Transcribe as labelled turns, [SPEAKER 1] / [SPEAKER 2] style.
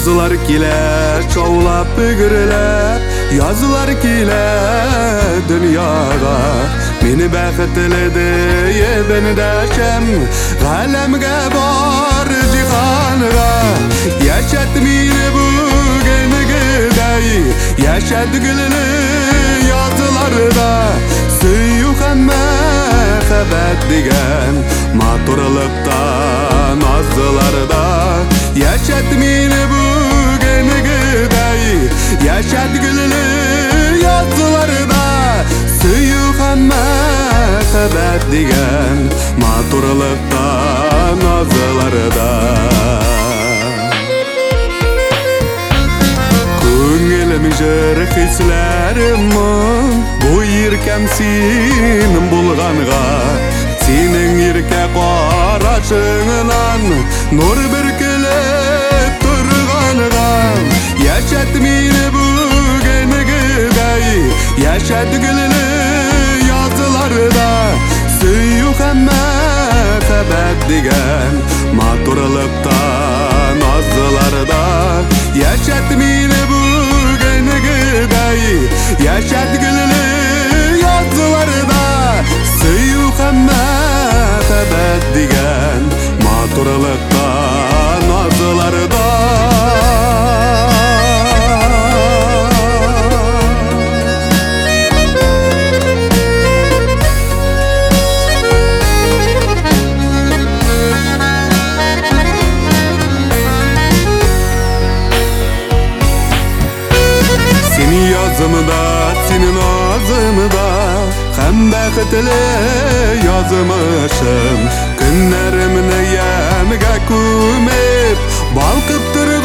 [SPEAKER 1] Yazılar kiler çoğlap bügürler, yazılar kiler dünyaga. Meni bäxetledi beni deşem, galemge bar cihanga. Yaşat meni bugün gidey, yaşat gülünü yazılarda. Süyük emme xebet digen, maturlıktan azdılarda. Yaşat meni bugün gidey, yaşat gülünü yazılarda. Süyük emme xebet digen, maturlıktan azdılarda. Köngülüm jır hislerimmin, bu yirkem senin bulganga. Senin yirke qaraşığınan nur bürkülüp turganga. Yaşat meni bugün gidey, yaşat gülünü yazılarda. Süyük emme xebet digen, maturlıktan azdılarda. Yaşat meni bugün gidey, yaşat gülünü yazılarda. Süyük emme xebet digen, maturlıktan azdılarda. Yazımda, senin ağzımda, hem bäxetli yazmışım. Günlerimni yemge kumip, balkıp